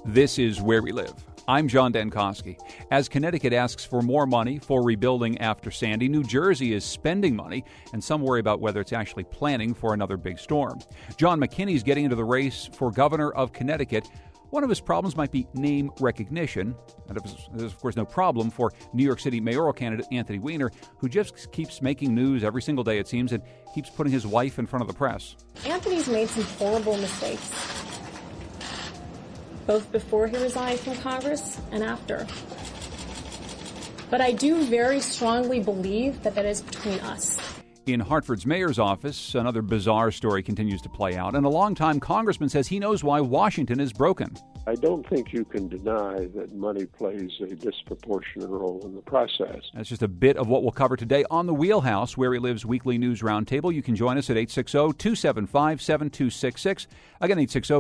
This is Where We Live. I'm John Dankosky. As Connecticut asks for more money for rebuilding after Sandy, New Jersey is spending money, and some worry about whether it's actually planning for another big storm. John McKinney is getting into the race for governor of Connecticut. One of his problems might be name recognition. And there's, of course, no problem for New York City mayoral candidate Anthony Weiner, who just keeps making news every single day, it seems, and keeps putting his wife in front of the press. Anthony's made some horrible mistakes, both before he resigned from Congress and after. But I do very strongly believe that is between us. In Hartford's mayor's office, another bizarre story continues to play out, and a longtime congressman says he knows why Washington is broken. I don't think you can deny that money plays a disproportionate role in the process. That's just a bit of what we'll cover today on The Wheelhouse, Where He Lives weekly news roundtable. You can join us at 860-275-7266. Again,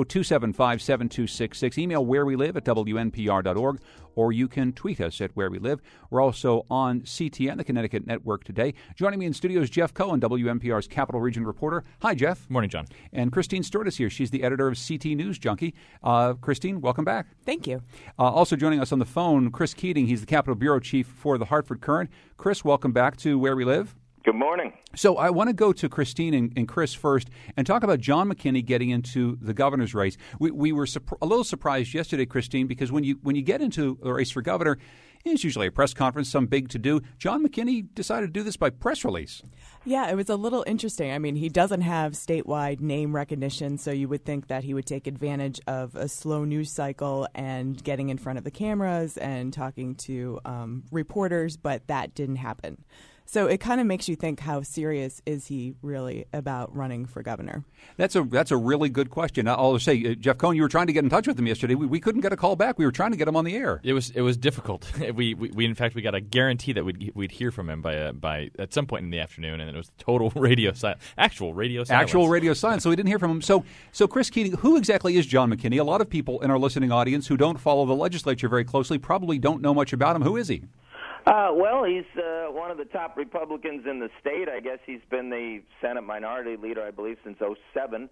860-275-7266. Email wherewelive@wnpr.org, or you can tweet us at Where We Live. We're also on CTN, the Connecticut Network, today. Joining me in studio is Jeff Cohen, WNPR's Capital Region reporter. Hi, Jeff. Morning, John. And Christine Stewart is here. She's the editor of CT News Junkie. Christine, welcome back. Thank you. Also joining us on the phone, Chris Keating. He's the Capitol Bureau Chief for the Hartford Courant. Chris, welcome back to Where We Live. Good morning. So I want to go to Christine and Chris first and talk about John McKinney getting into the governor's race. We were a little surprised yesterday, Christine, because when you get into a race for governor, it's usually a press conference, some big to-do. John McKinney decided to do this by press release. Yeah, it was a little interesting. I mean, he doesn't have statewide name recognition, so you would think that he would take advantage of a slow news cycle and getting in front of the cameras and talking to reporters, but that didn't happen. So it kind of makes you think, how serious is he really about running for governor? That's a really good question. I'll say, Jeff Cohen, you were trying to get in touch with him yesterday. We couldn't get a call back. We were trying to get him on the air. It was difficult. We in fact we got a guarantee that we'd hear from him by at some point in the afternoon, and it was total radio silence. Actual radio silence. So we didn't hear from him. So Chris Keating, who exactly is John McKinney? A lot of people in our listening audience who don't follow the legislature very closely probably don't know much about him. Who is he? Well, he's one of the top Republicans in the state. I guess he's been the Senate Minority Leader, I believe, since 2007.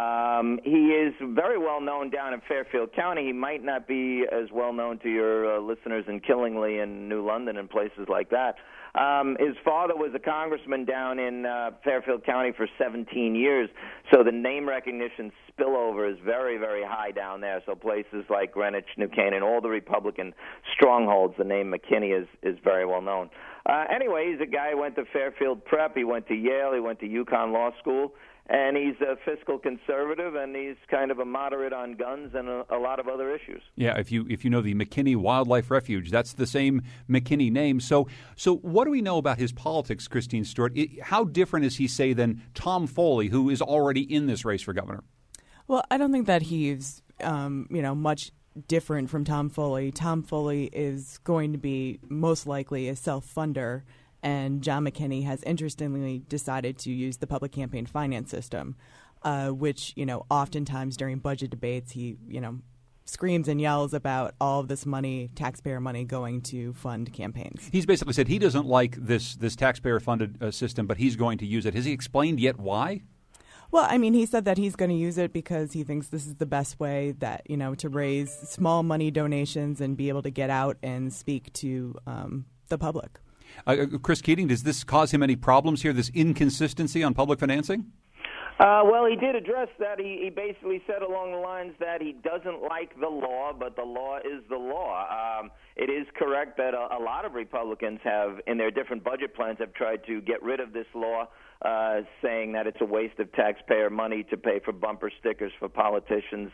He is very well known down in Fairfield County. He might not be as well known to your listeners in Killingly and New London and places like that. His father was a congressman down in Fairfield County for 17 years, so the name recognition spillover is very, very high down there. So places like Greenwich, New Canaan, all the Republican strongholds, the name McKinney is very well known. Anyway, he's a guy who went to Fairfield Prep, he went to Yale, he went to UConn Law School, and he's a fiscal conservative, and he's kind of a moderate on guns and a lot of other issues. Yeah, if you know the McKinney Wildlife Refuge, that's the same McKinney name. So what do we know about his politics, Christine Stewart? How different is he, say, than Tom Foley, who is already in this race for governor? Well, I don't think that he's much different from Tom Foley. Tom Foley is going to be most likely a self-funder, and John McKinney has interestingly decided to use the public campaign finance system, which, oftentimes during budget debates, he, screams and yells about all of this money, taxpayer money, going to fund campaigns. He's basically said he doesn't like this taxpayer-funded system, but he's going to use it. Has he explained yet why? Well, I mean, he said that he's going to use it because he thinks this is the best way that, to raise small money donations and be able to get out and speak to the public. Chris Keating, does this cause him any problems here, this inconsistency on public financing? Well, he did address that. He basically said along the lines that he doesn't like the law, but the law is the law. It is correct that a lot of Republicans have, in their different budget plans, have tried to get rid of this law, saying that it's a waste of taxpayer money to pay for bumper stickers for politicians.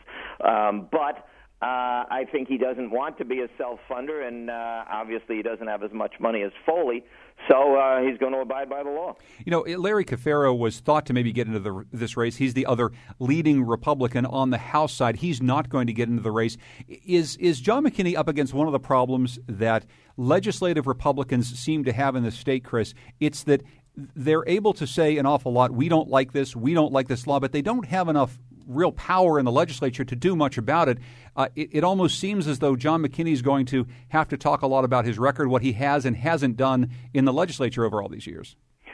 But I think he doesn't want to be a self-funder, and obviously he doesn't have as much money as Foley, so he's going to abide by the law. Larry Cafaro was thought to maybe get into this race. He's the other leading Republican on the House side. He's not going to get into the race. Is John McKinney up against one of the problems that legislative Republicans seem to have in the state, Chris? It's that they're able to say an awful lot, we don't like this law, but they don't have enough real power in the legislature to do much about it. It almost seems as though John McKinney is going to have to talk a lot about his record, what he has and hasn't done in the legislature over all these years.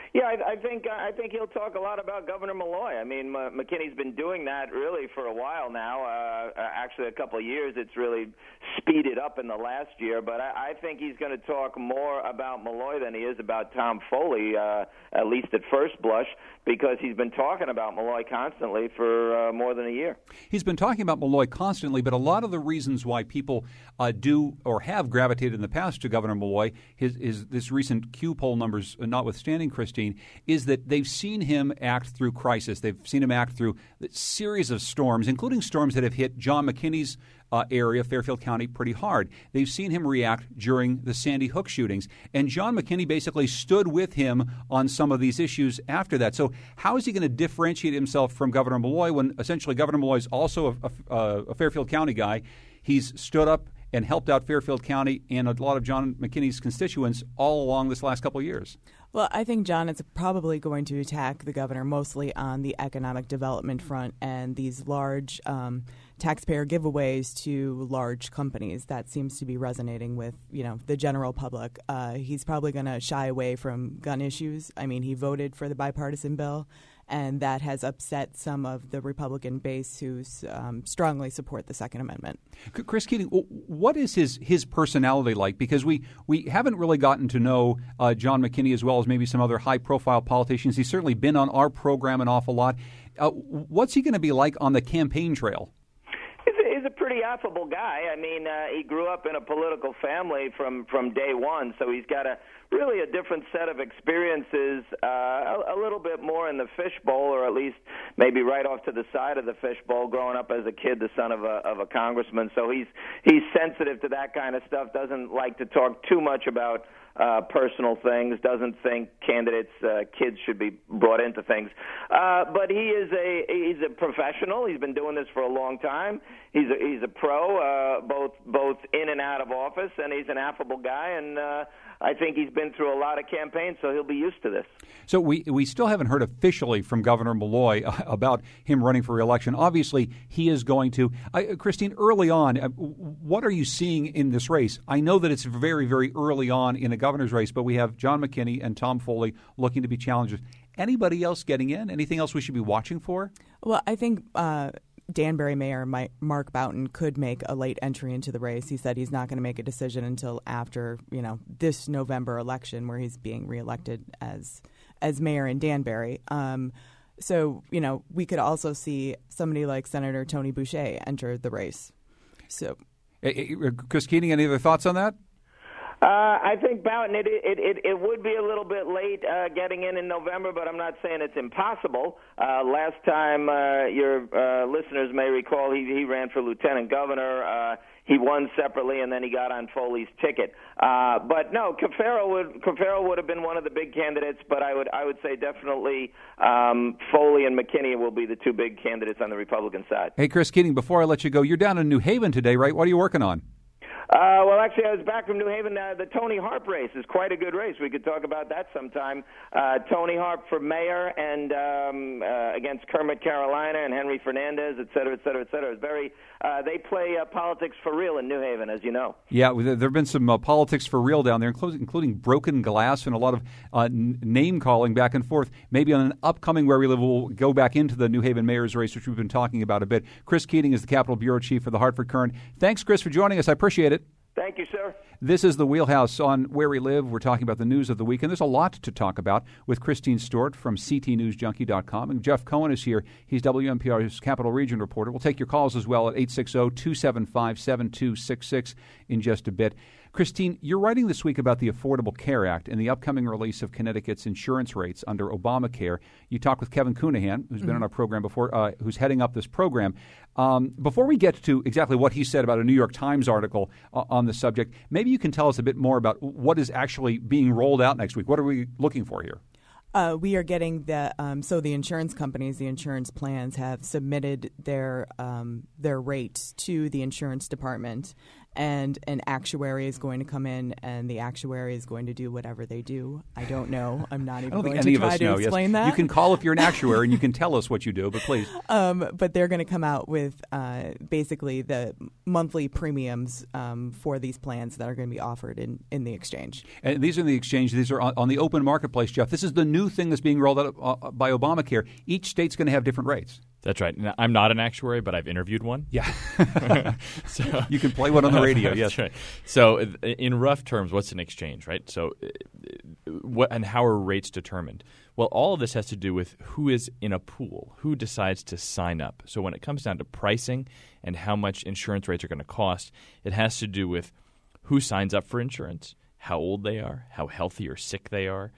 Yeah, I think he'll talk a lot about Governor Malloy. I mean, McKinney's been doing that really for a while now. Actually, a couple of years. It's really speeded up in the last year. But I think he's going to talk more about Malloy than he is about Tom Foley, at least at first blush, because he's been talking about Malloy constantly for more than a year. He's been talking about Malloy constantly, but a lot of the reasons why people do or have gravitated in the past to Governor Malloy, his this recent Q poll numbers notwithstanding, Christine, is that they've seen him act through crisis. They've seen him act through a series of storms, including storms that have hit John McKinney's area, Fairfield County, pretty hard. They've seen him react during the Sandy Hook shootings. And John McKinney basically stood with him on some of these issues after that. So how is he going to differentiate himself from Governor Malloy when essentially Governor Malloy is also a Fairfield County guy? He's stood up and helped out Fairfield County and a lot of John McKinney's constituents all along this last couple of years. Well, I think John is probably going to attack the governor mostly on the economic development front and these large taxpayer giveaways to large companies. That seems to be resonating with, the general public. He's probably going to shy away from gun issues. I mean, he voted for the bipartisan bill, and that has upset some of the Republican base who strongly support the Second Amendment. Chris Keating, what is his personality like? Because we haven't really gotten to know John McKinney as well as maybe some other high-profile politicians. He's certainly been on our program an awful lot. What's he going to be like on the campaign trail? He's a pretty affable guy. I mean, he grew up in a political family from day one, so he's got really a different set of experiences, a little bit more in the fishbowl, or at least maybe right off to the side of the fishbowl, growing up as a kid, the son of a congressman. So he's sensitive to that kind of stuff, doesn't like to talk too much about personal things, doesn't think candidates' kids should be brought into things. But he's a professional. He's been doing this for a long time. He's a pro, both in and out of office, and he's an affable guy, and I think he's been through a lot of campaigns, so he'll be used to this. So we still haven't heard officially from Governor Malloy about him running for re-election. Obviously, he is going to. Christine, early on, what are you seeing in this race? I know that it's very, very early on in the governor's race, but we have John McKinney and Tom Foley looking to be challengers. Anybody else getting in? Anything else we should be watching for? Well, I think Danbury Mayor Mark Boughton could make a late entry into the race. He said he's not going to make a decision until after, this November election where he's being reelected as mayor in Danbury. So, we could also see somebody like Senator Tony Boucher enter the race. So, Chris Keating, any other thoughts on that? I think Boughton, it would be a little bit late getting in November, but I'm not saying it's impossible. Last time, your listeners may recall, he ran for lieutenant governor. He won separately, and then he got on Foley's ticket. But no, Cafaro would have been one of the big candidates, but I would say definitely Foley and McKinney will be the two big candidates on the Republican side. Hey, Chris Keating, before I let you go, you're down in New Haven today, right? What are you working on? Well, actually, I was back from New Haven. The Tony Harp race is quite a good race. We could talk about that sometime. Tony Harp for mayor and against Kermit Carolina and Henry Fernandez, et cetera, et cetera, et cetera. It's very, they play politics for real in New Haven, as you know. Yeah, there have been some politics for real down there, including broken glass and a lot of name-calling back and forth. Maybe on an upcoming Where We Live, we'll go back into the New Haven mayor's race, which we've been talking about a bit. Chris Keating is the Capitol Bureau Chief for the Hartford Courant. Thanks, Chris, for joining us. I appreciate it. Thank you, sir. This is The Wheelhouse on Where We Live. We're talking about the news of the week, and there's a lot to talk about with Christine Stewart from CTNewsJunkie.com. And Jeff Cohen is here. He's WNPR's Capital Region reporter. We'll take your calls as well at 860-275-7266 in just a bit. Christine, you're writing this week about the Affordable Care Act and the upcoming release of Connecticut's insurance rates under Obamacare. You talked with Kevin Cunahan, who's been on our program before, who's heading up this program. Before we get to exactly what he said about a New York Times article on the subject, maybe you can tell us a bit more about what is actually being rolled out next week. What are we looking for here? We are getting the insurance companies, the insurance plans have submitted their rates to the insurance department, and an actuary is going to come in, and the actuary is going to do whatever they do. I don't know. I'm not even going to try to explain that. You can call if you're an actuary and you can tell us what you do, but please. But they're going to come out with basically the monthly premiums for these plans that are going to be offered in the exchange. And these are in the exchange. These are on the open marketplace, Jeff. This is the new thing that's being rolled out by Obamacare. Each state's going to have different rates. That's right. Now, I'm not an actuary, but I've interviewed one. Yeah. So, you can play one on the radio, yes. That's right. So in rough terms, what's an exchange, right? So and how are rates determined? Well, all of this has to do with who is in a pool, who decides to sign up. So when it comes down to pricing and how much insurance rates are going to cost, it has to do with who signs up for insurance, how old they are, how healthy or sick they are,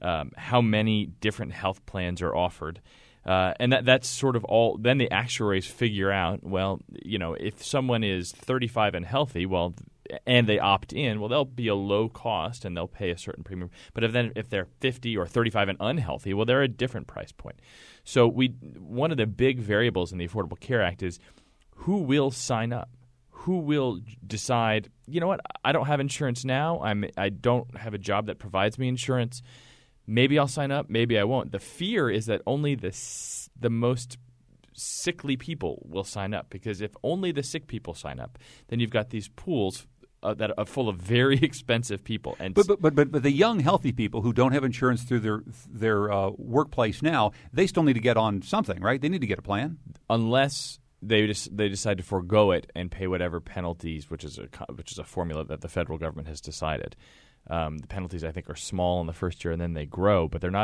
how many different health plans are offered. And that's sort of all. Then the actuaries figure out, well, if someone is 35 and healthy, and they opt in, they'll be a low cost and they'll pay a certain premium. But if they're 50 or 35 and unhealthy, they're a different price point. So one of the big variables in the Affordable Care Act is who will sign up, who will decide, you know what, I don't have insurance now. I don't have a job that provides me insurance. Maybe I'll sign up, maybe I won't. The fear is that only the most sickly people will sign up, because if only the sick people sign up, then you've got these pools that are full of very expensive people. And but the young, healthy people who don't have insurance through their workplace now, they still need to get on something, right? They need to get a plan. Unless they decide to forego it and pay whatever penalties, which is a formula that the federal government has decided. The penalties, I think, are small in the first year, and then they grow, but they're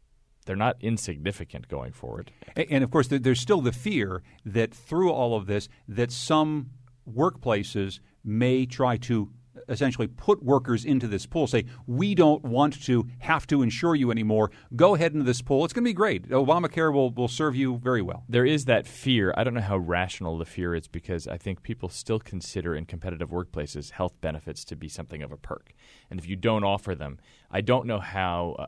not insignificant going forward. And of course, there's still the fear that through all of this, that some workplaces may try to essentially put workers into this pool, say, we don't want to have to insure you anymore. Go ahead into this pool. It's going to be great. Obamacare will serve you very well. There is that fear. I don't know how rational the fear is, because I think people still consider in competitive workplaces health benefits to be something of a perk. And if you don't offer them, I don't know how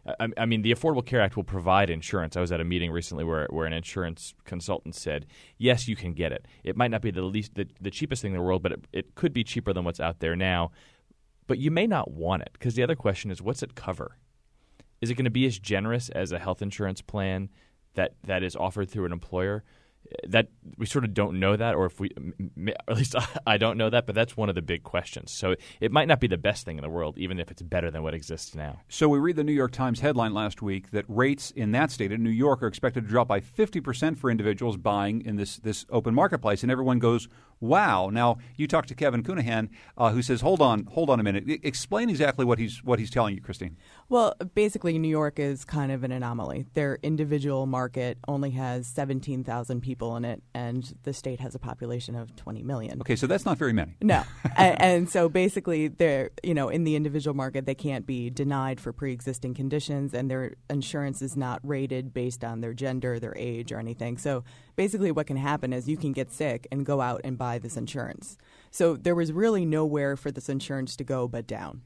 I mean, the Affordable Care Act will provide insurance. I was at a meeting recently where an insurance consultant said, yes, you can get it. It might not be the cheapest thing in the world, but it could be cheaper than what's out there now. But you may not want it, because the other question is, what's it cover? Is it going to be as generous as a health insurance plan that is offered through an employer? That we sort of don't know that, or if we, or at least I don't know that, but that's one of the big questions. So it might not be the best thing in the world, even if it's better than what exists now. So we read the New York Times headline last week that rates in that state, in New York, are expected to drop by 50% for individuals buying in this open marketplace, and everyone goes, wow. Now, you talked to Kevin Cunahan, who says, hold on a minute. Explain exactly what he's telling you, Christine. Well, basically, New York is kind of an anomaly. Their individual market only has 17,000 people in it, and the state has a population of 20 million. Okay, so that's not very many. No. and so basically, they're, in the individual market, they can't be denied for pre-existing conditions, and their insurance is not rated based on their gender, their age, or anything. So basically what can happen is you can get sick and go out and buy this insurance. So there was really nowhere for this insurance to go but down.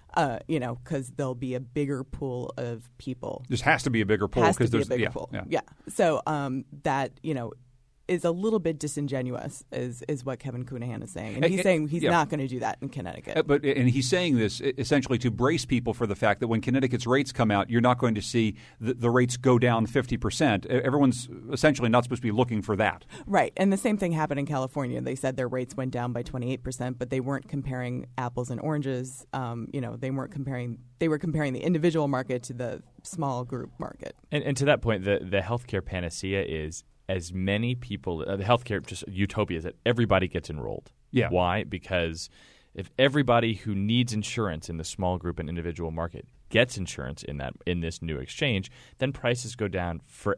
Because there'll be a bigger pool of people. This has to be a bigger pool. Has to be a bigger pool. Yeah. So that, is a little bit disingenuous, is what Kevin Cunahan is saying. And he's saying he's not going to do that in Connecticut. And he's saying this essentially to brace people for the fact that when Connecticut's rates come out, you're not going to see the rates go down 50%. Everyone's essentially not supposed to be looking for that. Right. And the same thing happened in California. They said their rates went down by 28%, but they weren't comparing apples and oranges. They were comparing the individual market to the small group market. And to that point, the healthcare panacea is as many people, the healthcare just utopia is that everybody gets enrolled. Yeah. Why? Because if everybody who needs insurance in the small group and individual market gets insurance in this new exchange, then prices go down for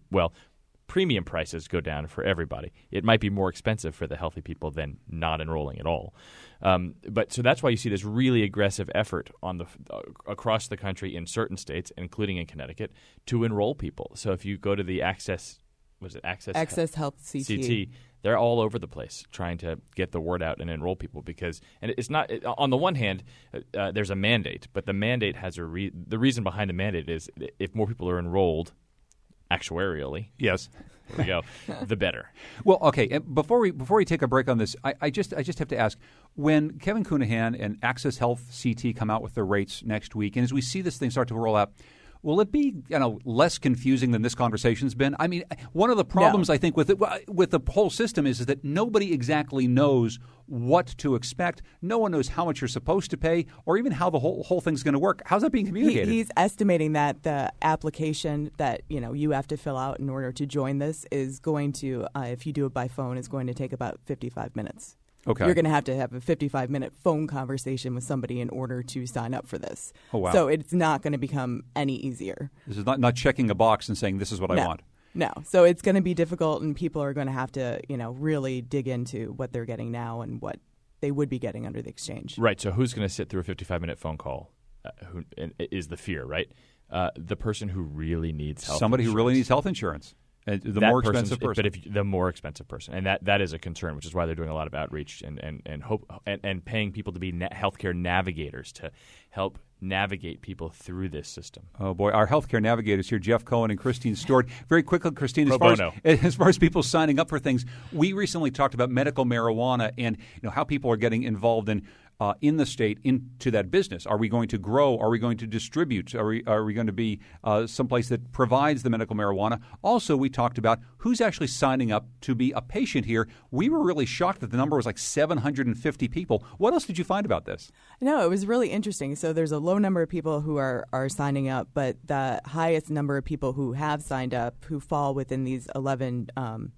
premium prices go down for everybody. It might be more expensive for the healthy people than not enrolling at all. But so that's why you see this really aggressive effort on across the country in certain states, including in Connecticut, to enroll people. So if you go to the Access Health CT. They're all over the place trying to get the word out and enroll people and it's not on the one hand there's a mandate, but the mandate has the reason behind the mandate is if more people are enrolled, actuarially. Yes. There we go. The better. Well, okay. And before we take a break on this, I just have to ask: when Kevin Cunahan and Access Health CT come out with their rates next week, and as we see this thing start to roll out, will it be less confusing than this conversation's been? I mean, one of the problems I think with the whole system is that nobody exactly knows what to expect. No one knows how much you're supposed to pay, or even how the whole thing's going to work. How's that being communicated? He's estimating that the application that you have to fill out in order to join this is going to, if you do it by phone, is going to take about 55 minutes. Okay. You're going to have a 55-minute phone conversation with somebody in order to sign up for this. Oh, wow. So it's not going to become any easier. This is not checking a box and saying, this is what I want. No. So it's going to be difficult, and people are going to have to, really dig into what they're getting now and what they would be getting under the exchange. Right. So who's going to sit through a 55-minute phone call? Who is the fear, right? The person who really needs health Somebody insurance. who really needs health insurance. The more expensive person. But the more expensive person. And that is a concern, which is why they're doing a lot of outreach and paying people to be healthcare navigators to help navigate people through this system. Oh, boy. Our healthcare navigators here, Jeff Cohen and Christine Stewart. Very quickly, Christine, as far as people signing up for things, we recently talked about medical marijuana and how people are getting involved in the state into that business. Are we going to grow? Are we going to distribute? Are we going to be someplace that provides the medical marijuana? Also, we talked about who's actually signing up to be a patient here. We were really shocked that the number was like 750 people. What else did you find about this? No, it was really interesting. So there's a low number of people who are signing up, but the highest number of people who have signed up who fall within these 11,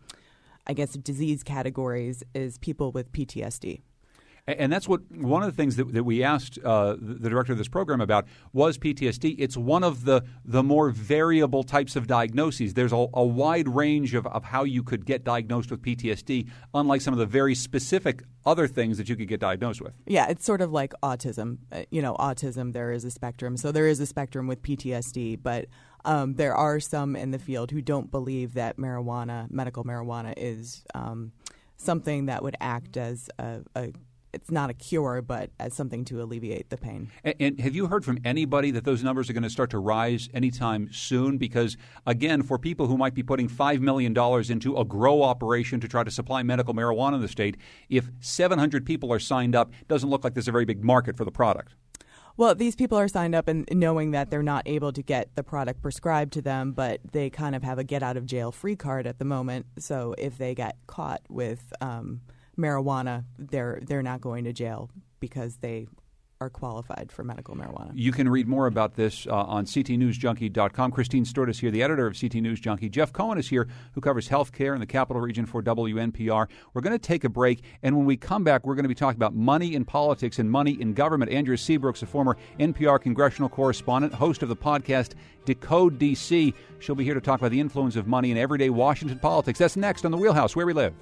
disease categories is people with PTSD. And that's one of the things that we asked the director of this program about was PTSD. It's one of the more variable types of diagnoses. There's a wide range of how you could get diagnosed with PTSD, unlike some of the very specific other things that you could get diagnosed with. Yeah, it's sort of like autism. Autism, there is a spectrum. So there is a spectrum with PTSD, but there are some in the field who don't believe that medical marijuana is something that would act as it's not a cure, but as something to alleviate the pain. And have you heard from anybody that those numbers are going to start to rise anytime soon? Because, again, for people who might be putting $5 million into a grow operation to try to supply medical marijuana in the state, if 700 people are signed up, it doesn't look like there's a very big market for the product. Well, these people are signed up and knowing that they're not able to get the product prescribed to them, but they kind of have a get-out-of-jail-free card at the moment. So if they get caught with marijuana, they're not going to jail because they are qualified for medical marijuana. You can read more about this on ctnewsjunkie.com. Christine Stewart is here, the editor of CT News Junkie. Jeff Cohen is here, who covers healthcare in the Capital Region for WNPR. We're going to take a break, and when we come back, we're going to be talking about money in politics and money in government. Andrea Seabrook's a former NPR congressional correspondent, host of the podcast Decode DC. She'll be here to talk about the influence of money in everyday Washington politics. That's next on The Wheelhouse, Where We Live.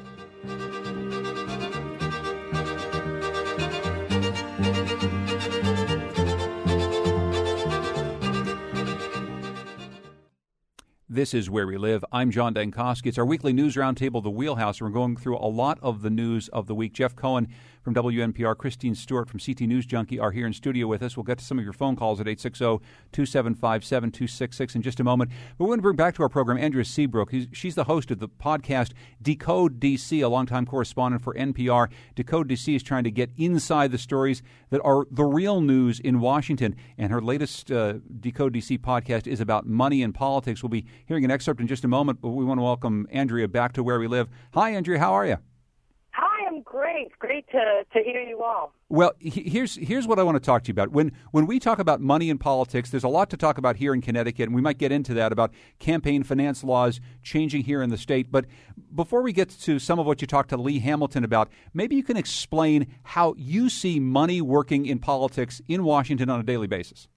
This is Where We Live. I'm John Dankosky. It's our weekly news roundtable, The Wheelhouse. We're going through a lot of the news of the week. Jeff Cohen from WNPR, Christine Stewart from CT News Junkie are here in studio with us. We'll get to some of your phone calls at 860-275-7266 in just a moment. But we're going to bring back to our program Andrea Seabrook. She's the host of the podcast Decode DC, a longtime correspondent for NPR. Decode DC is trying to get inside the stories that are the real news in Washington. And her latest Decode DC podcast is about money and politics. We'll be hearing an excerpt in just a moment, but we want to welcome Andrea back to Where We Live. Hi, Andrea. How are you? Hi, I'm great. Great to hear you all. Well, here's what I want to talk to you about. When we talk about money and politics, there's a lot to talk about here in Connecticut, and we might get into that about campaign finance laws changing here in the state. But before we get to some of what you talked to Lee Hamilton about, maybe you can explain how you see money working in politics in Washington on a daily basis.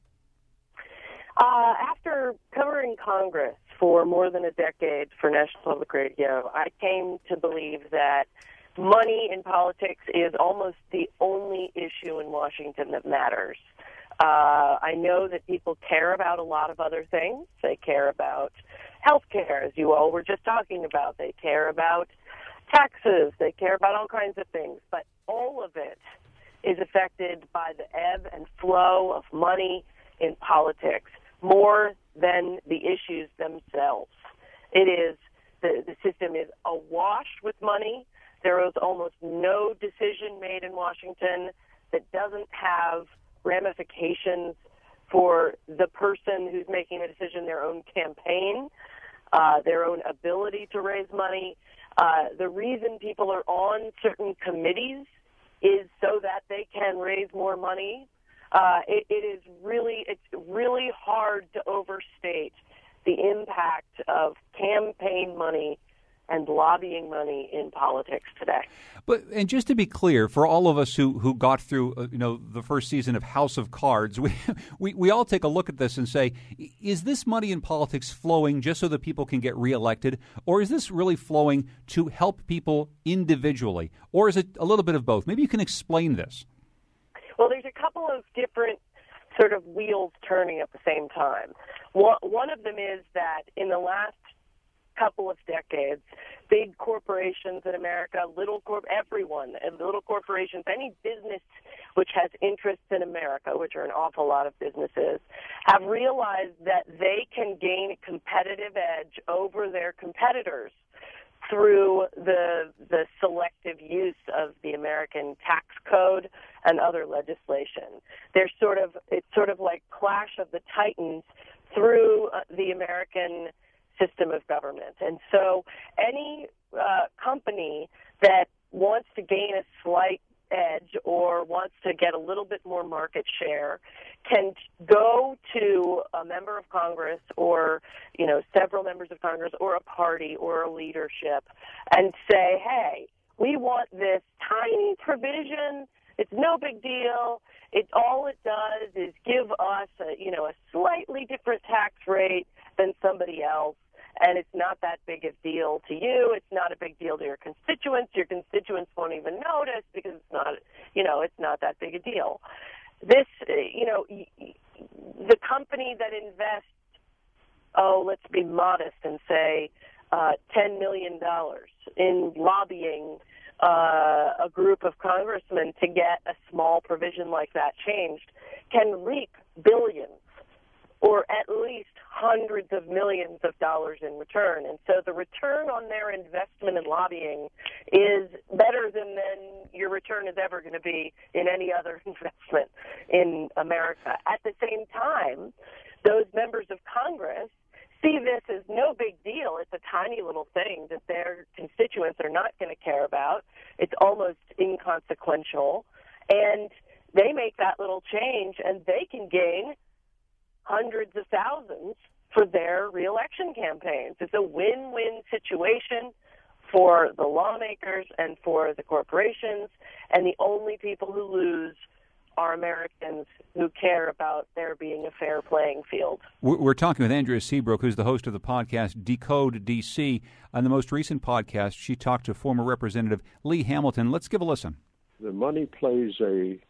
After covering Congress for more than a decade for National Public Radio, I came to believe that money in politics is almost the only issue in Washington that matters. I know that people care about a lot of other things. They care about health care, as you all were just talking about. They care about taxes. They care about all kinds of things. But all of it is affected by the ebb and flow of money in politics. more than the issues themselves. It is the system is awash with money. There is almost no decision made in Washington that doesn't have ramifications for the person who's making the decision, their own campaign, their own ability to raise money. The reason people are on certain committees is so that they can raise more money. It's really hard to overstate the impact of campaign money and lobbying money in politics today. And just to be clear, for all of us who got through the first season of House of Cards, we all take a look at this and say, is this money in politics flowing just so that people can get reelected, or is this really flowing to help people individually, or is it a little bit of both? Maybe you can explain this. Well, there's a couple of different sort of wheels turning at the same time. One of them is that in the last couple of decades, big corporations in America, little corporations, any business which has interests in America, which are an awful lot of businesses, have realized that they can gain a competitive edge over their competitors through the selective use of the American tax code and other legislation. It's sort of like Clash of the Titans through the American system of government. And so any company that wants to gain a slight edge or wants to get a little bit more market share can go to a member of Congress or, several members of Congress or a party or a leadership and say, hey, we want this tiny provision. It's no big deal. All it does is give us a slightly different tax rate than somebody else. And it's not that big a deal to you. It's not a big deal to your constituents. Your constituents won't even notice because it's not that big a deal. This, the company that invests, let's be modest and say $10 million in lobbying a group of congressmen to get a small provision like that changed can reap billions or at least hundreds of millions of dollars in return. And so the return on their investment in lobbying is better than your return is ever going to be in any other investment in America. At the same time, those members of Congress see this as no big deal. It's a tiny little thing that their constituents are not going to care about. It's almost inconsequential. And they make that little change, and they can gain hundreds of thousands for their reelection campaigns. It's a win-win situation for the lawmakers and for the corporations, and the only people who lose are Americans who care about there being a fair playing field. We're talking with Andrea Seabrook, who's the host of the podcast Decode DC. On the most recent podcast, she talked to former Representative Lee Hamilton. Let's give a listen. The money plays a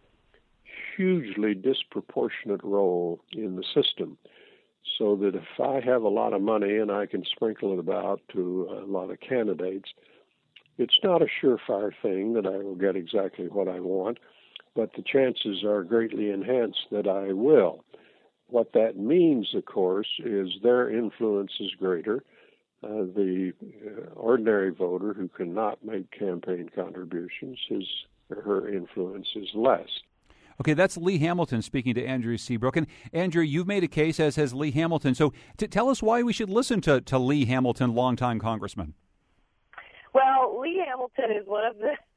hugely disproportionate role in the system, so that if I have a lot of money and I can sprinkle it about to a lot of candidates, it's not a surefire thing that I will get exactly what I want, but the chances are greatly enhanced that I will. What that means, of course, is their influence is greater. The ordinary voter who cannot make campaign contributions, her influence is less. Okay, that's Lee Hamilton speaking to Andrea Seabrook. And Andrea, you've made a case, as has Lee Hamilton. So tell us why we should listen to Lee Hamilton, longtime congressman. Well, Lee Hamilton is one of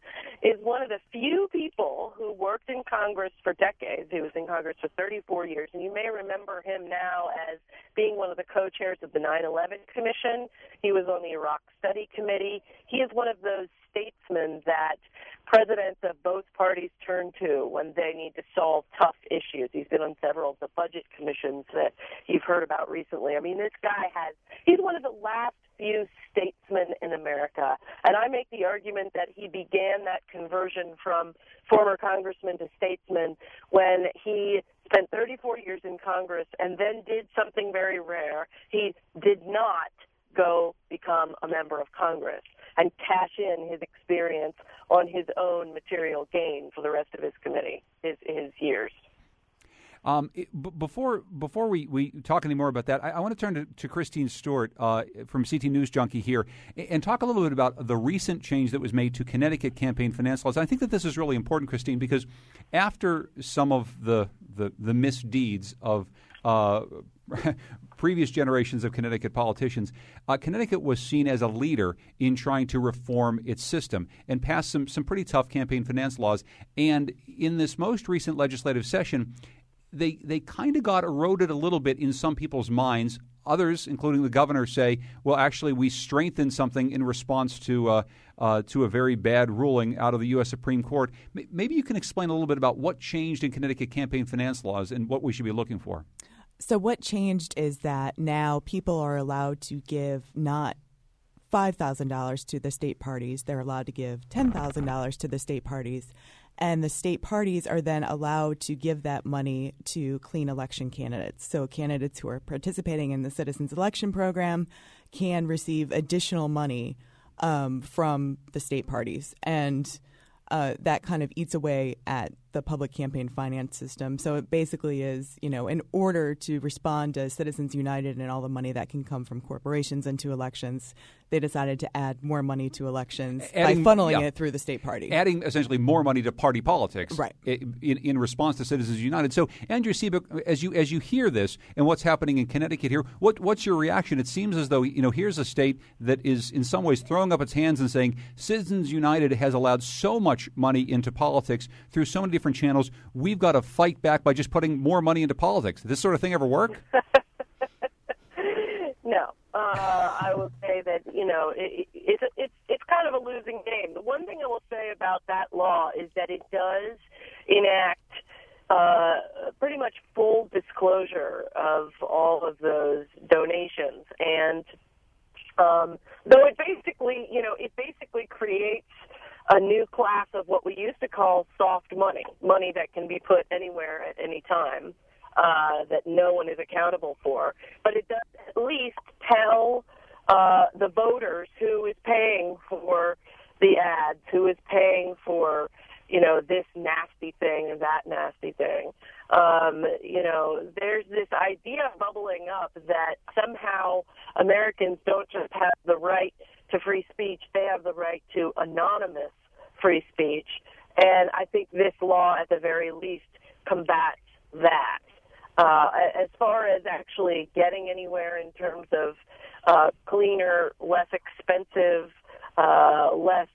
the few people who worked in Congress for decades. He was in Congress for 34 years, and you may remember him now as being one of the co-chairs of the 9/11 Commission. He was on the Iraq Study Committee. He is one of those statesmen that presidents of both parties turn to when they need to solve tough issues. He's been on several of the budget commissions that you've heard about recently. I mean, he's one of the last few statesmen in America. And I make the argument that he began that conversion from former congressman to statesman when he spent 34 years in Congress and then did something very rare. He did not go become a member of Congress and cash in his experience on his own material gain for the rest of his years. Before we talk any more about that, I want to turn to Christine Stewart from CT News Junkie here and talk a little bit about the recent change that was made to Connecticut campaign finance laws. I think that this is really important, Christine, because after some of the misdeeds of previous generations of Connecticut politicians, Connecticut was seen as a leader in trying to reform its system and pass some pretty tough campaign finance laws. And in this most recent legislative session, they kind of got eroded a little bit in some people's minds. Others, including the governor, say, well, actually, we strengthened something in response to a very bad ruling out of the U.S. Supreme Court. Maybe you can explain a little bit about what changed in Connecticut campaign finance laws and what we should be looking for. So what changed is that now people are allowed to give not $5,000 to the state parties. They're allowed to give $10,000 to the state parties. And the state parties are then allowed to give that money to clean election candidates. So candidates who are participating in the Citizens Election Program can receive additional money from the state parties. And that kind of eats away at the public campaign finance system. So it basically is, in order to respond to Citizens United and all the money that can come from corporations into elections, they decided to add more money to elections by funneling it through the state party. Adding essentially more money to party politics, right, in response to Citizens United. So, Andrea Seabrook, as you hear this and what's happening in Connecticut here, what's your reaction? It seems as though, here's a state that is in some ways throwing up its hands and saying Citizens United has allowed so much money into politics through so many different channels. We've got to fight back by just putting more money into politics. Does this sort of thing ever work? No. I will say that, it's kind of a losing game. The one thing I will say about that law is that it does enact pretty much full disclosure of all of those donations. And though it basically creates a new class of what we used to call soft money that can be put anywhere at any time, that no one is accountable for. But it does at least tell the voters who is paying for the ads, who is paying for, this nasty thing and that nasty thing. There's this idea bubbling up that somehow Americans don't just have the right to free speech, they have the right to anonymous free speech. And I think this law, at the very least, combats that. As far as actually getting anywhere in terms of cleaner, less expensive, less,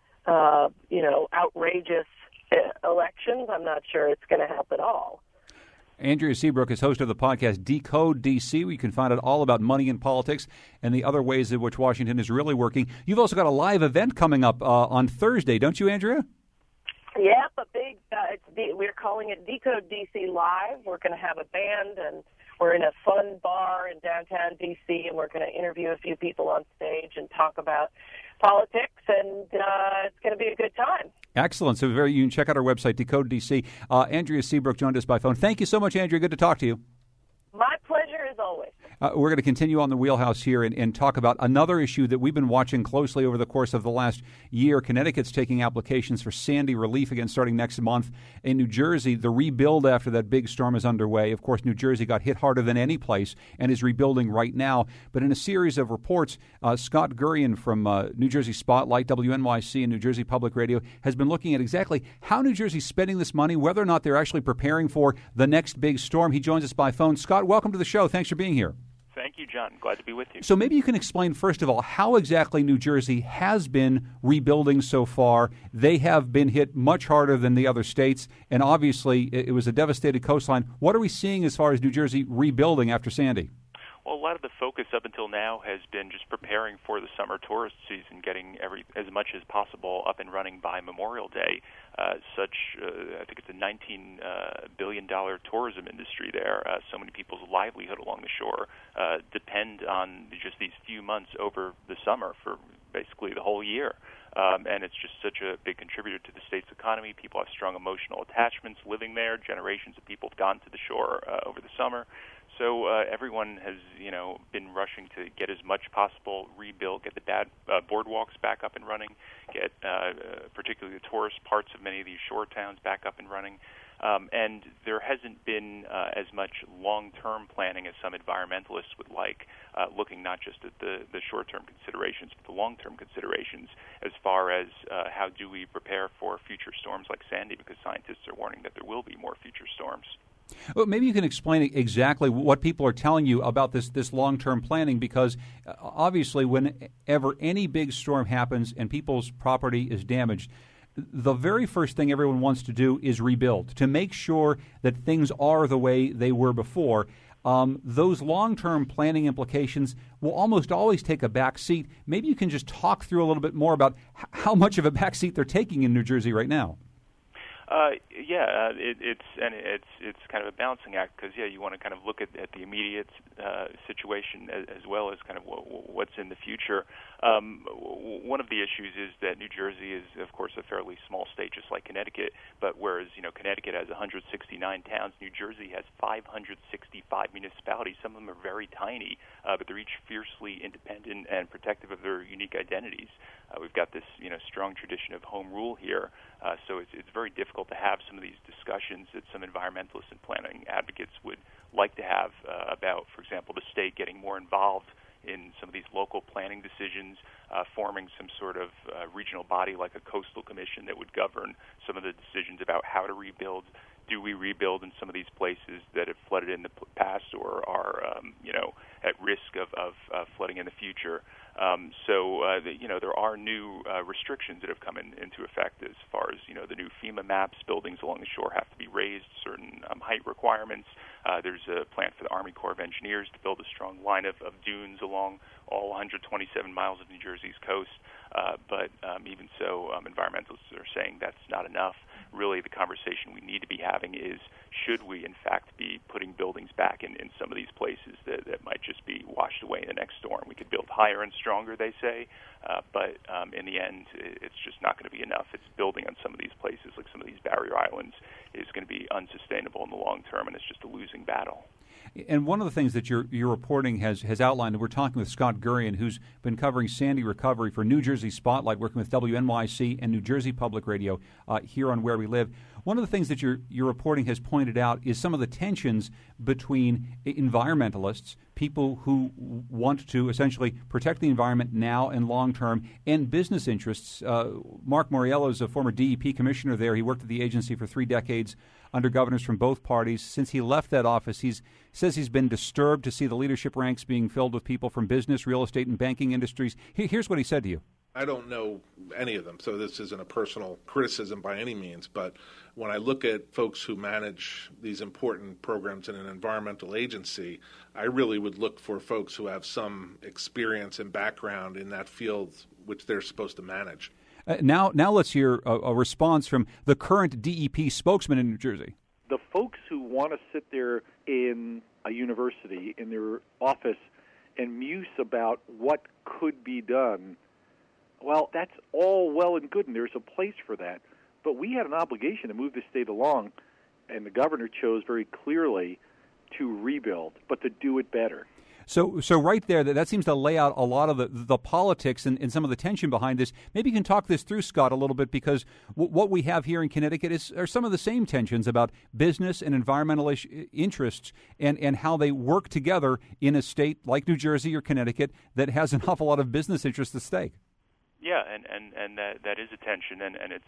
outrageous elections, I'm not sure it's going to help at all. Andrea Seabrook is host of the podcast Decode DC, where you can find out all about money in politics and the other ways in which Washington is really working. You've also got a live event coming up on Thursday, don't you, Andrea? Yeah, we're calling it Decode DC Live. We're going to have a band, and we're in a fun bar in downtown DC, and we're going to interview a few people on stage and talk about politics, and it's going to be a good time. Excellent. So you can check out our website, Decode DC. Andrea Seabrook joined us by phone. Thank you so much, Andrea. Good to talk to you. My pleasure, as always. We're going to continue on the Wheelhouse here and talk about another issue that we've been watching closely over the course of the last year. Connecticut's taking applications for Sandy relief again starting next month. In New Jersey, the rebuild after that big storm is underway. Of course, New Jersey got hit harder than any place and is rebuilding right now. But in a series of reports, Scott Gurian from New Jersey Spotlight, WNYC, and New Jersey Public Radio has been looking at exactly how New Jersey's spending this money, whether or not they're actually preparing for the next big storm. He joins us by phone. Scott, welcome to the show. Thanks for being here. Thank you, John. Glad to be with you. So maybe you can explain, first of all, how exactly New Jersey has been rebuilding so far. They have been hit much harder than the other states, and obviously it was a devastated coastline. What are we seeing as far as New Jersey rebuilding after Sandy? Well, a lot of the focus up until now has been just preparing for the summer tourist season, getting as much as possible up and running by Memorial Day. I think it's a $19 billion tourism industry there. So many people's livelihood along the shore depend on just these few months over the summer for basically the whole year. And it's just such a big contributor to the state's economy. People have strong emotional attachments living there. Generations of people have gone to the shore over the summer. So everyone has, been rushing to get as much possible rebuild, get the boardwalks back up and running, get particularly the tourist parts of many of these shore towns back up and running. And there hasn't been as much long-term planning as some environmentalists would like, looking not just at the short-term considerations, but the long-term considerations as far as how do we prepare for future storms like Sandy, because scientists are warning that there will be more future storms. Well, maybe you can explain exactly what people are telling you about this long-term planning, because obviously whenever any big storm happens and people's property is damaged, the very first thing everyone wants to do is rebuild, to make sure that things are the way they were before. Those long-term planning implications will almost always take a back seat. Maybe you can just talk through a little bit more about how much of a back seat they're taking in New Jersey right now. It's kind of a balancing act, because you want to kind of look at the immediate situation as well as kind of what's in the future. One of the issues is that New Jersey is, of course, a fairly small state, just like Connecticut. But whereas Connecticut has 169 towns, New Jersey has 565 municipalities. Some of them are very tiny, but they're each fiercely independent and protective of their unique identities. We've got this strong tradition of home rule here, so it's very difficult to have some of these discussions that some environmentalists and planning advocates would like to have about, for example, the state getting more involved in some of these local planning decisions, forming some sort of regional body like a coastal commission that would govern some of the decisions about how to rebuild. Do we rebuild in some of these places that have flooded in the past or are, at risk of flooding in the future? There are new restrictions that have come into effect as far as, the new FEMA maps. Buildings along the shore have to be raised, certain height requirements. There's a plan for the Army Corps of Engineers to build a strong line of dunes along all 127 miles of New Jersey's coast. But even so, environmentalists are saying that's not enough. Really, the conversation we need to be having is, should we, in fact, be putting buildings back in some of these places that might just be washed away in the next storm? We could build higher and stronger, they say, but in the end, it's just not going to be enough. It's building on some of these places, like some of these barrier islands, is going to be unsustainable in the long term, and it's just a losing battle. And one of the things that your reporting has outlined, and we're talking with Scott Gurian, who's been covering Sandy recovery for New Jersey Spotlight, working with WNYC and New Jersey Public Radio here on Where We Live. One of the things that your reporting has pointed out is some of the tensions between environmentalists, people who want to essentially protect the environment now and long term, and business interests. Mark Moriello is a former DEP commissioner there. He worked at the agency for 3 decades under governors from both parties. Since he left that office, he says he's been disturbed to see the leadership ranks being filled with people from business, real estate, and banking industries. Here's what he said to you. I don't know any of them, so this isn't a personal criticism by any means, but when I look at folks who manage these important programs in an environmental agency, I really would look for folks who have some experience and background in that field which they're supposed to manage. Now let's hear a response from the current DEP spokesman in New Jersey. The folks who want to sit there in a university, in their office, and muse about what could be done, well, that's all well and good, and there's a place for that. But we had an obligation to move the state along, and the governor chose very clearly to rebuild, but to do it better. So right there, that seems to lay out a lot of the politics and some of the tension behind this. Maybe you can talk this through, Scott, a little bit, because what we have here in Connecticut are some of the same tensions about business and environmental interests and how they work together in a state like New Jersey or Connecticut that has an awful lot of business interests at stake. Yeah, and that is a tension, and it's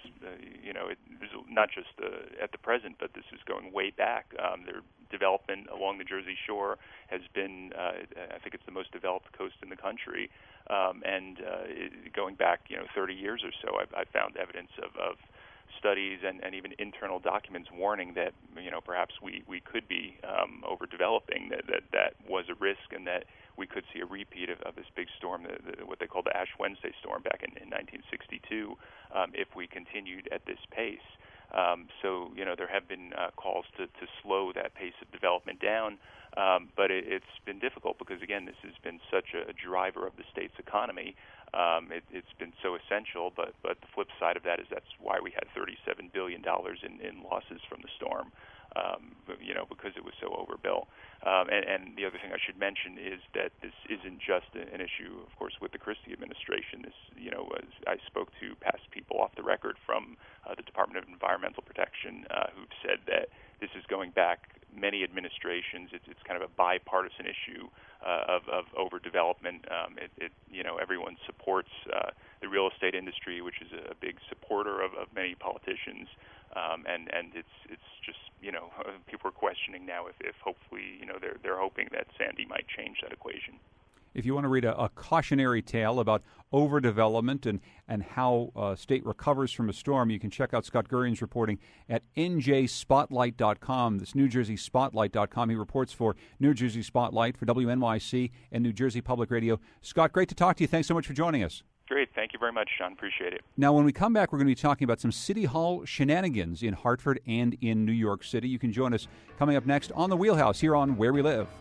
it's not just at the present, but this is going way back. Their development along the Jersey Shore has been, I think it's the most developed coast in the country, and going back 30 years or so, I've found evidence of studies and even internal documents warning that perhaps we could be overdeveloping, that was a risk, and that we could see a repeat of this big storm, what they call the Ash Wednesday storm back in 1962, if we continued at this pace. So there have been calls to slow that pace of development down, but it's been difficult because, again, this has been such a driver of the state's economy. It's been so essential, but the flip side of that is that's why we had $37 billion in losses from the storm. because it was so overbuilt. And the other thing I should mention is that this isn't just an issue, of course, with the Christie administration. This, I spoke to past people off the record from the Department of Environmental Protection who've said that this is going back many administrations. It's kind of a bipartisan issue of overdevelopment. Everyone supports the real estate industry, which is a big supporter of many politicians. And it's just, people are questioning now if hopefully, they're hoping that Sandy might change that equation. If you want to read a cautionary tale about overdevelopment and how state recovers from a storm, you can check out Scott Gurian's reporting at njspotlight.com. That's NewJerseySpotlight.com. He reports for New Jersey Spotlight, for WNYC and New Jersey Public Radio. Scott, great to talk to you. Thanks so much for joining us. Great. Thank you very much, John. Appreciate it. Now, when we come back, we're going to be talking about some City Hall shenanigans in Hartford and in New York City. You can join us coming up next on The Wheelhouse here on Where We Live.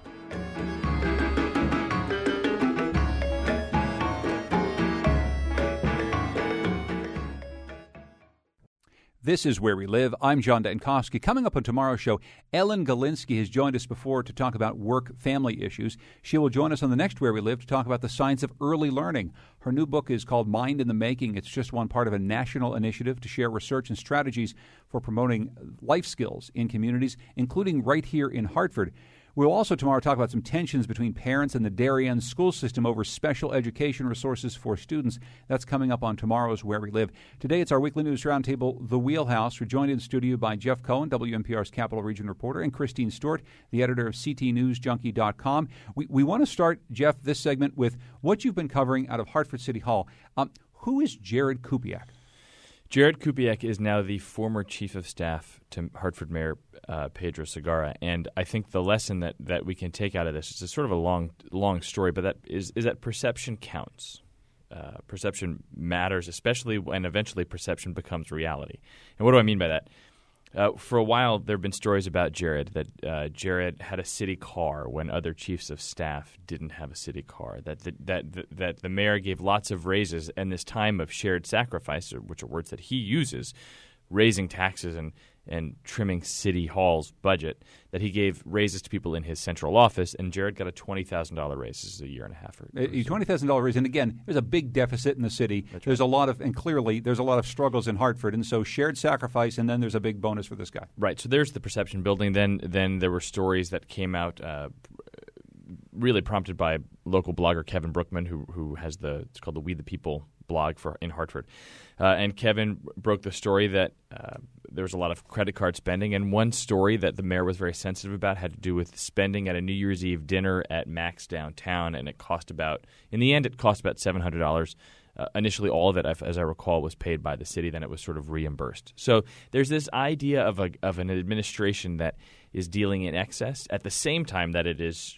This is Where We Live. I'm John Dankosky. Coming up on tomorrow's show, Ellen Galinsky has joined us before to talk about work-family issues. She will join us on the next Where We Live to talk about the science of early learning. Her new book is called Mind in the Making. It's just one part of a national initiative to share research and strategies for promoting life skills in communities, including right here in Hartford. We'll also tomorrow talk about some tensions between parents and the Darien school system over special education resources for students. That's coming up on tomorrow's Where We Live. Today it's our weekly news roundtable, The Wheelhouse. We're joined in the studio by Jeff Cohen, WNPR's Capital Region reporter, and Christine Stewart, the editor of CTNewsJunkie.com. We want to start, Jeff, this segment with what you've been covering out of Hartford City Hall. Who is Jared Kupiak? Jared Kupiak is now the former chief of staff to Hartford Mayor Pedro Segarra, and I think the lesson that we can take out of this is sort of a long story, but that is that perception counts. Perception matters, especially when eventually perception becomes reality. And what do I mean by that? For a while, there have been stories about Jared, that Jared had a city car when other chiefs of staff didn't have a city car, that the mayor gave lots of raises, and this time of shared sacrifice, which are words that he uses, raising taxes and trimming City Hall's budget, that he gave raises to people in his central office, and Jared got a $20,000 raise. This is a year and a half. A $20,000 raise, and again, there's a big deficit in the city. That's there's right. Clearly there's a lot of struggles in Hartford, and so shared sacrifice, and then there's a big bonus for this guy. Right, so there's the perception building. Then there were stories that came out really prompted by local blogger Kevin Brookman, who has it's called the We the People blog in Hartford. And Kevin broke the story that there was a lot of credit card spending, and one story that the mayor was very sensitive about had to do with spending at a New Year's Eve dinner at Max downtown, and in the end it cost about $700. Initially, all of it, as I recall, was paid by the city. Then it was sort of reimbursed. So there's this idea of an administration that is dealing in excess at the same time that it is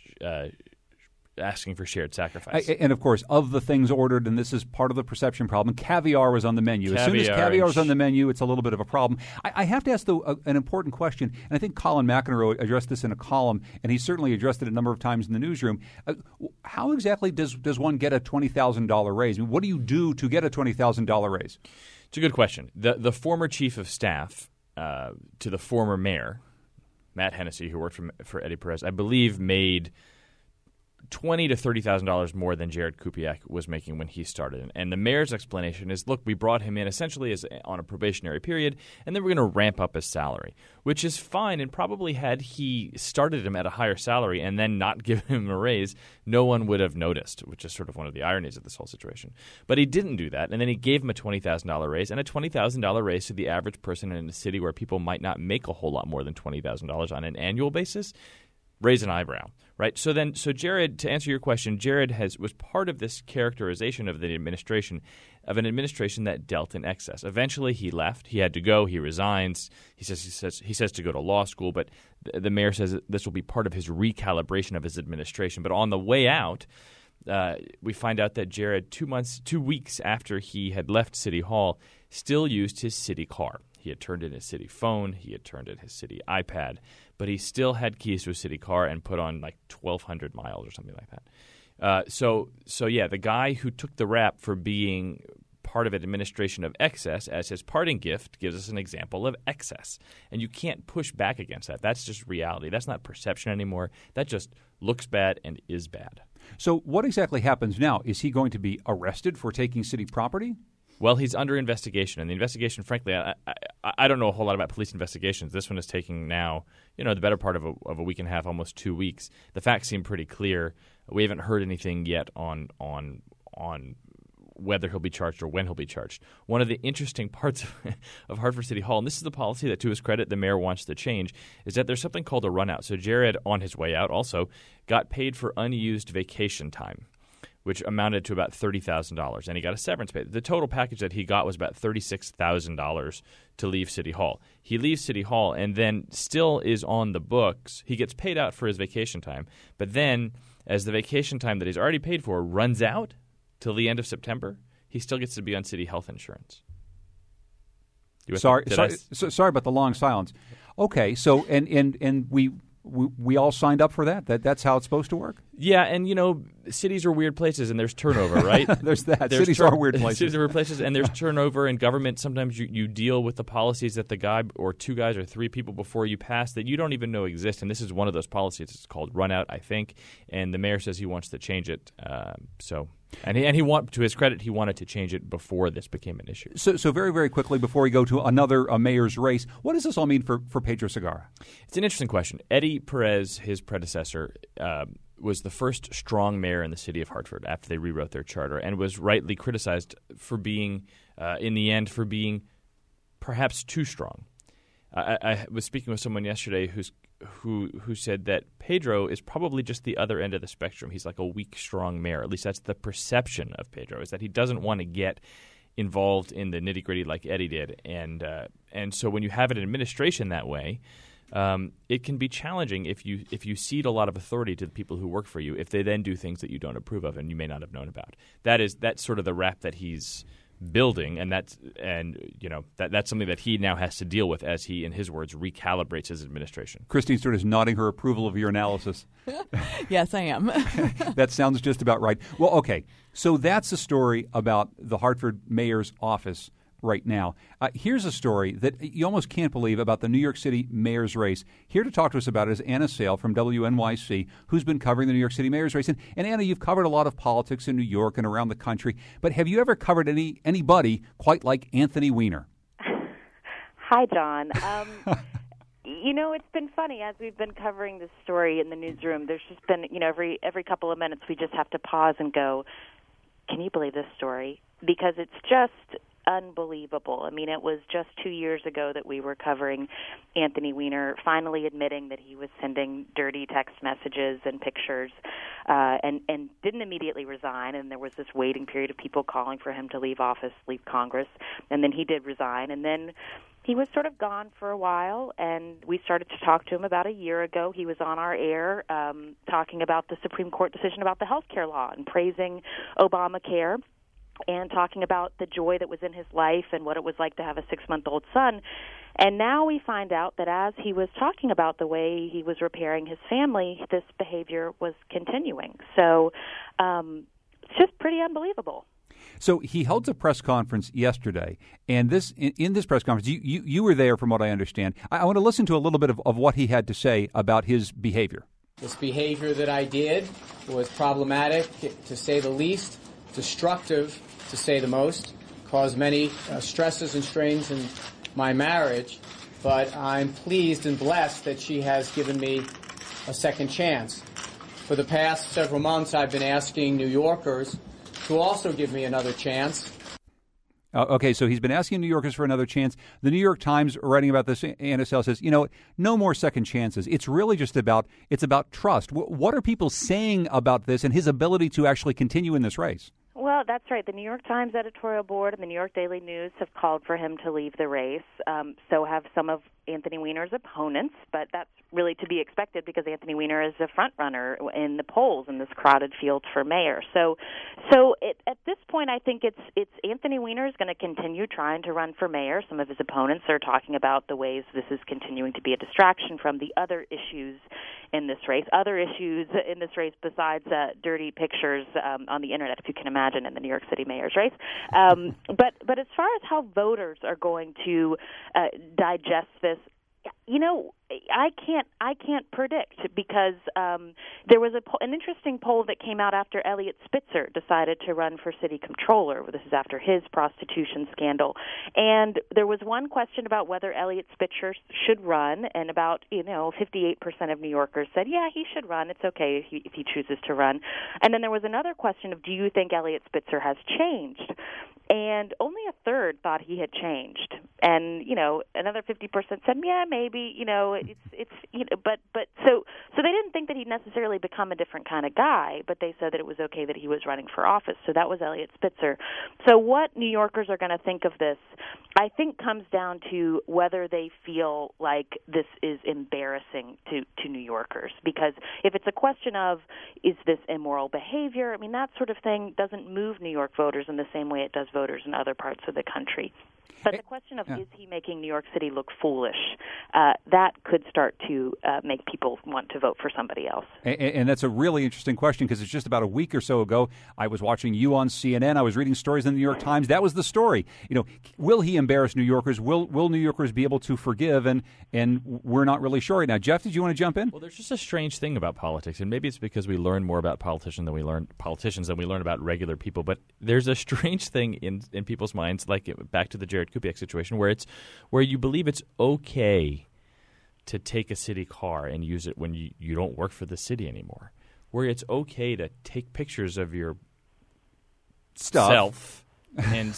asking for shared sacrifice. And, of course, of the things ordered, and this is part of the perception problem, caviar was on the menu. As soon as caviar is on the menu, it's a little bit of a problem. I have to ask, though, an important question, and I think Colin McEnroe addressed this in a column, and he certainly addressed it a number of times in the newsroom. How exactly does one get a $20,000 raise? I mean, what do you do to get a $20,000 raise? It's a good question. The former chief of staff to the former mayor, Matt Hennessy, who worked for Eddie Perez, I believe made $20,000 to $30,000 more than Jared Kupiak was making when he started. And the mayor's explanation is, look, we brought him in essentially on a probationary period, and then we're going to ramp up his salary, which is fine. And probably had he started him at a higher salary and then not given him a raise, no one would have noticed, which is sort of one of the ironies of this whole situation. But he didn't do that, and then he gave him a $20,000 raise, and a $20,000 raise to the average person in a city where people might not make a whole lot more than $20,000 on an annual basis. Raise an eyebrow, right? So Jared, to answer your question, Jared was part of this characterization of the administration, of an administration that dealt in excess. Eventually, he left. He had to go. He resigns. He says to go to law school, but the mayor says that this will be part of his recalibration of his administration. But on the way out, we find out that Jared, 2 weeks after he had left City Hall, still used his city car. He had turned in his city phone. He had turned in his city iPad. But he still had keys to a city car and put on like 1,200 miles or something like that. So yeah, the guy who took the rap for being part of an administration of excess, as his parting gift gives us an example of excess. And you can't push back against that. That's just reality. That's not perception anymore. That just looks bad and is bad. So what exactly happens now? Is he going to be arrested for taking city property? Well, he's under investigation, and the investigation, frankly, I don't know a whole lot about police investigations. This one is taking now, the better part of a week and a half, almost 2 weeks. The facts seem pretty clear. We haven't heard anything yet on whether he'll be charged or when he'll be charged. One of the interesting parts of Hartford City Hall, and this is the policy that, to his credit, the mayor wants to change, is that there's something called a run-out. So Jared, on his way out, also got paid for unused vacation time, which amounted to about $30,000, and he got a severance pay. The total package that he got was about $36,000 to leave City Hall. He leaves City Hall and then still is on the books. He gets paid out for his vacation time, but then as the vacation time that he's already paid for runs out till the end of September, he still gets to be on city health insurance. Sorry about the long silence. Okay, so and we all signed up for that? That's how it's supposed to work? Yeah, and cities are weird places, and there's turnover, right? There's that. Cities are weird places. Cities are weird places, and there's turnover in government. Sometimes you deal with the policies that the guy or two guys or three people before you pass that you don't even know exist, and this is one of those policies. It's called run out, I think, and the mayor says he wants to change it. And to his credit, he wanted to change it before this became an issue. So very, very quickly, before we go to another mayor's race, what does this all mean for Pedro Segarra? It's an interesting question. Eddie Perez, his predecessor, was the first strong mayor in the city of Hartford after they rewrote their charter, and was rightly criticized for being, in the end, for being perhaps too strong. I was speaking with someone yesterday who said that Pedro is probably just the other end of the spectrum. He's like a weak, strong mayor. At least that's the perception of Pedro, is that he doesn't want to get involved in the nitty-gritty like Eddie did. And so when you have an administration that way, it can be challenging if you cede a lot of authority to the people who work for you, if they then do things that you don't approve of and you may not have known about. That's sort of the rap that he's building, and that's something that he now has to deal with as he, in his words, recalibrates his administration. Christine Stewart is nodding her approval of your analysis. Yes, I am. That sounds just about right. Well, okay, so that's a story about the Hartford mayor's office right now. Here's a story that you almost can't believe about the New York City mayor's race. Here to talk to us about it is Anna Sale from WNYC, who's been covering the New York City mayor's race. And Anna, you've covered a lot of politics in New York and around the country, but have you ever covered anybody quite like Anthony Weiner? Hi, John. It's been funny as we've been covering this story in the newsroom. There's just been, every couple of minutes we just have to pause and go, can you believe this story? Because it's just unbelievable. I mean, it was just 2 years ago that we were covering Anthony Weiner finally admitting that he was sending dirty text messages and pictures and didn't immediately resign. And there was this waiting period of people calling for him to leave office, leave Congress. And then he did resign. And then he was sort of gone for a while, and we started to talk to him about a year ago. He was on our air talking about the Supreme Court decision about the health care law and praising Obamacare, and talking about the joy that was in his life and what it was like to have a 6-month-old son. And now we find out that as he was talking about the way he was repairing his family, this behavior was continuing. So it's just pretty unbelievable. So he held a press conference yesterday, and in this press conference, you were there from what I understand. I want to listen to a little bit of what he had to say about his behavior. This behavior that I did was problematic, to say the least, destructive, to say the most, caused many stresses and strains in my marriage, but I'm pleased and blessed that she has given me a second chance. For the past several months, I've been asking New Yorkers to also give me another chance. Okay, so he's been asking New Yorkers for another chance. The New York Times, writing about this, Anna Sale says, no more second chances. It's really just about trust. What are people saying about this and his ability to actually continue in this race? Well, that's right. The New York Times editorial board and the New York Daily News have called for him to leave the race. So have some of Anthony Weiner's opponents, but that's really to be expected because Anthony Weiner is a front runner in the polls in this crowded field for mayor. So at this point, I think it's Anthony Weiner is going to continue trying to run for mayor. Some of his opponents are talking about the ways this is continuing to be a distraction from the other issues in this race. Other issues in this race besides dirty pictures on the internet, if you can imagine, in the New York City mayor's race. But as far as how voters are going to digest this, I can't predict, because there was an interesting poll that came out after Eliot Spitzer decided to run for city controller. This is after his prostitution scandal, and there was one question about whether Eliot Spitzer should run, and about 58% of New Yorkers said, yeah, he should run. It's okay if he chooses to run. And then there was another question of, do you think Eliot Spitzer has changed? And only a third thought he had changed, and another 50% said, yeah, maybe. But so they didn't think that he'd necessarily become a different kind of guy, but they said that it was okay that he was running for office. So that was Eliot Spitzer. So what New Yorkers are going to think of this, I think, comes down to whether they feel like this is embarrassing to New Yorkers. Because if it's a question of, is this immoral behavior, that sort of thing doesn't move New York voters in the same way it does voters in other parts of the country. But the question of, is he making New York City look foolish, that could start to make people want to vote for somebody else. And that's a really interesting question, because it's just about a week or so ago, I was watching you on CNN. I was reading stories in the New York Times. That was the story. Will he embarrass New Yorkers? Will New Yorkers be able to forgive? And we're not really sure right now. Jeff, did you want to jump in? Well, there's just a strange thing about politics, and maybe it's because we learn more about politicians than we learn about regular people. But there's a strange thing in people's minds, like back to the Jared Kupiec situation, where you believe it's okay to take a city car and use it when you don't work for the city anymore, where it's okay to take pictures of your self and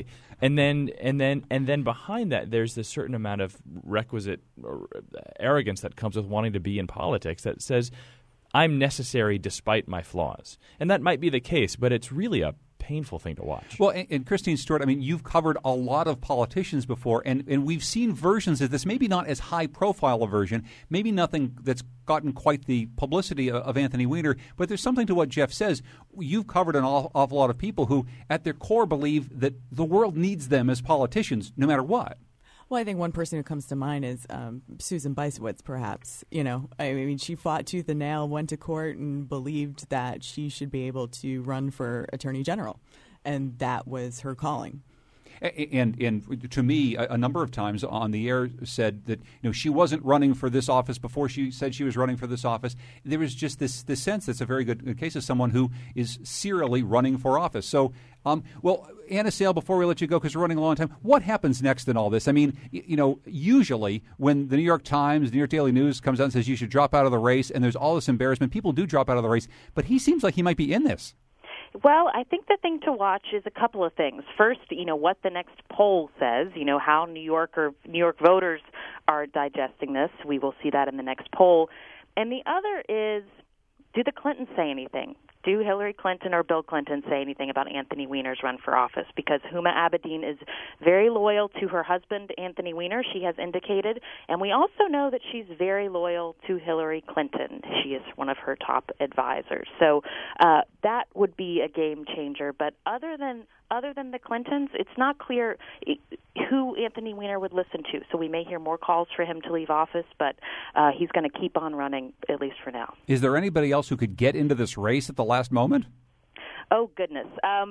then behind that there's this certain amount of requisite arrogance that comes with wanting to be in politics that says, I'm necessary despite my flaws. And that might be the case, but it's really a painful thing to watch. Well, and Christine Stewart, you've covered a lot of politicians before, and we've seen versions of this, maybe not as high-profile a version, maybe nothing that's gotten quite the publicity of Anthony Weiner, but there's something to what Jeff says. You've covered an awful lot of people who, at their core, believe that the world needs them as politicians, no matter what. Well, I think one person who comes to mind is Susan Bysiewicz, perhaps. She fought tooth and nail, went to court, and believed that she should be able to run for Attorney General, and that was her calling. And to me, a number of times on the air said that she wasn't running for this office before she said she was running for this office. There was just this sense that's a very good case of someone who is serially running for office. So, Anna Sale, before we let you go, because we're running a long time, what happens next in all this? Usually when the New York Times, New York Daily News comes out and says you should drop out of the race, and there's all this embarrassment, people do drop out of the race, but he seems like he might be in this. Well, I think the thing to watch is a couple of things. First, what the next poll says, how New York voters are digesting this. We will see that in the next poll. And the other is, do the Clintons say anything? Do Hillary Clinton or Bill Clinton say anything about Anthony Weiner's run for office? Because Huma Abedin is very loyal to her husband, Anthony Weiner, she has indicated. And we also know that she's very loyal to Hillary Clinton. She is one of her top advisors. So that would be a game changer. But other than the Clintons, it's not clear who Anthony Weiner would listen to. So we may hear more calls for him to leave office, but he's going to keep on running, at least for now. Is there anybody else who could get into this race at the last moment? Oh goodness!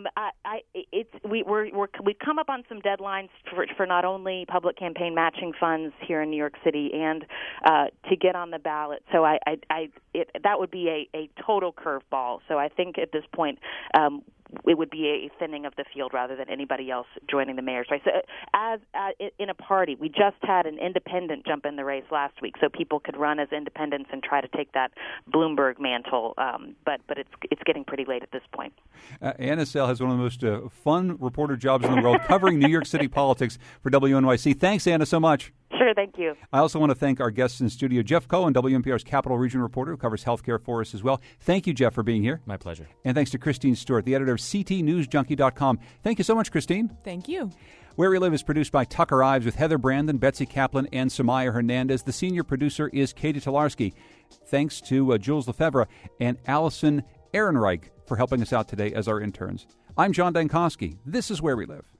We've come up on some deadlines for not only public campaign matching funds here in New York City and to get on the ballot. So that would be a total curveball. So I think at this point it would be a thinning of the field rather than anybody else joining the mayor's race. As in a party, we just had an independent jump in the race last week, so people could run as independents and try to take that Bloomberg mantle. But it's getting pretty late at this point. Anna Sale has one of the most fun reporter jobs in the world, covering New York City politics for WNYC. Thanks, Anna, so much. Sure, thank you. I also want to thank our guests in studio, Jeff Cohen, WNPR's Capital Region reporter, who covers healthcare for us as well. Thank you, Jeff, for being here. My pleasure. And thanks to Christine Stewart, the editor of CTNewsJunkie.com. Thank you so much, Christine. Thank you. Where We Live is produced by Tucker Ives with Heather Brandon, Betsy Kaplan, and Samaya Hernandez. The senior producer is Katie Tolarski. Thanks to Jules Lefebvre and Allison Ehrenreich for helping us out today as our interns. I'm John Dankosky. This is Where We Live.